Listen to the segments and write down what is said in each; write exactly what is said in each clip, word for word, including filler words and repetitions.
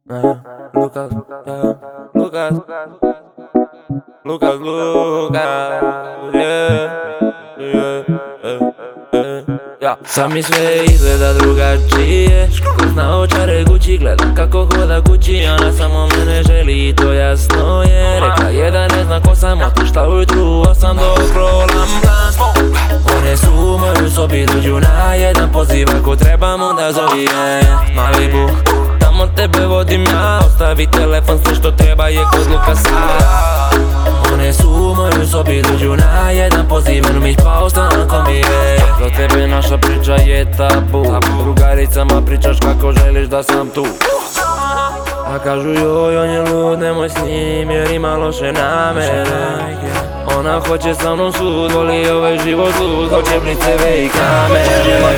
Uh, Lucas, yeah, Lucas, Lucas, Lucas, yeah, yeah, yeah, yeah, yeah. Sami sve izgleda drugačije, zna očare Gucci, gledam kako hoda kući. Ona samo mene želi i to jasno je. Rekla je da ne zna ko sam, otišla ujutru osam dok rolam blunt. One su u mojoj sobi, dođu na jedan poziv, ako trebam onda zovi je. Malibu, tamo tebe vodim ja, ostavi telefon, sve što treba je kod Lukasa. One su u mojoj sobi, dođu na jedan poziv, jednom ih pa ostanem ko mi je. Za tebe naša priča je tabu, drugaricama pričaš kako želiš da sam tu. A kažu joj, on je lud, nemoj s njim jer ima loše namere. Ona hoće sa mnom sud, voli ovaj život lud, hoće bliceve i kamere.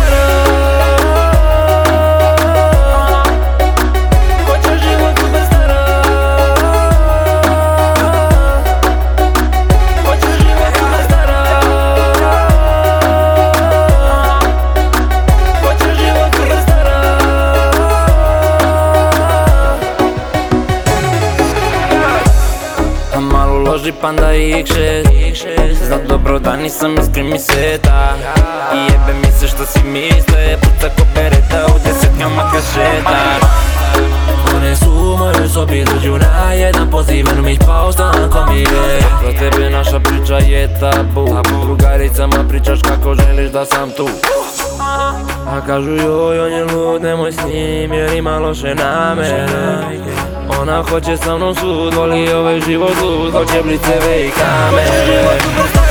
Loži panda iks šest, zna dobro da nisam iskren mi seta. I jebe mi se što si misle, puca ko bereta u desetkama kašeta. One su u mojoj sobi, dođu na jedan poziv, jednom ih pa ostanem ko mi je. Za tebe naša priča je tabu, drugaricama pričaš kako želiš da sam tu. A kažu joj, on je lud, nemoj s njim jer ima loše namere. Ona hoće sa mnom sud, voli ovaj život lud, hoće bliceve i kamere.